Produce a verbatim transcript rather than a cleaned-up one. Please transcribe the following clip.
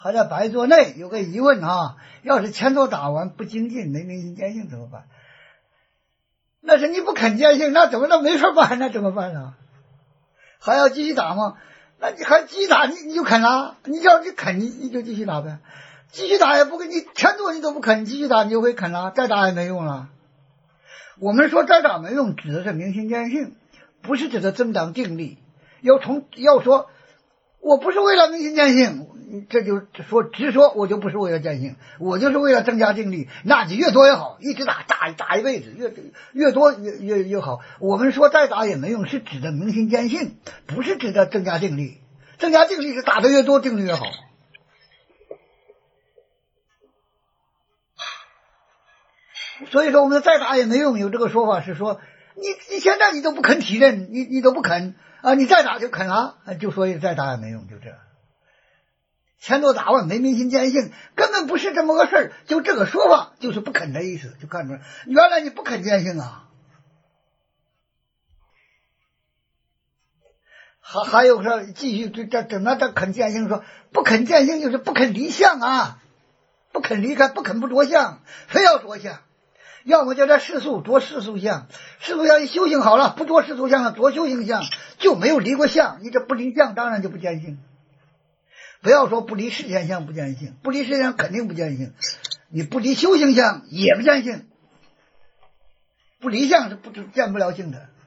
还在白座内有个疑问啊，要是前头打完不精进，没明心见性怎么办？那是你不肯见性，那怎么能没法办？那怎么办呢？还要继续打吗？那你还继续打，你你就肯了？你要是肯，你你就继续打呗。继续打也不给你前头你都不肯，继续打你就会肯了，再打也没用了。我们说再打没用，指的是明心见性，不是指的增长定力。要从要说，我不是为了明心见性，这就说直说，我就不是为了见性，我就是为了增加定力，那就越多越好，一直打打打一辈子，越越多越越越好。我们说再打也没用，是指的明心见性，不是指的增加定力。增加定力是打的越多，定力越好。所以说我们再打也没用，有这个说法是说，你你现在你都不肯体认，你你都不肯啊，你再打就肯了，就所以再打也没用，就这。前头打完没明心见性，根本不是这么个事儿，就这个说法就是不肯的意思，就看出来，原来你不肯见性啊。还还有说继续这这怎么这肯见性说不肯见性就是不肯离相啊，不肯离开，不肯不着相，非要着相。要么叫他世俗着世俗相，世俗相一修行好了，不着世俗相了，着修行相，就没有离过相。你这不离相，当然就不见性。不要说不离世间相不见性，不离世间相肯定不见性，你不离修行相也不见性，不离相是不见不了性的。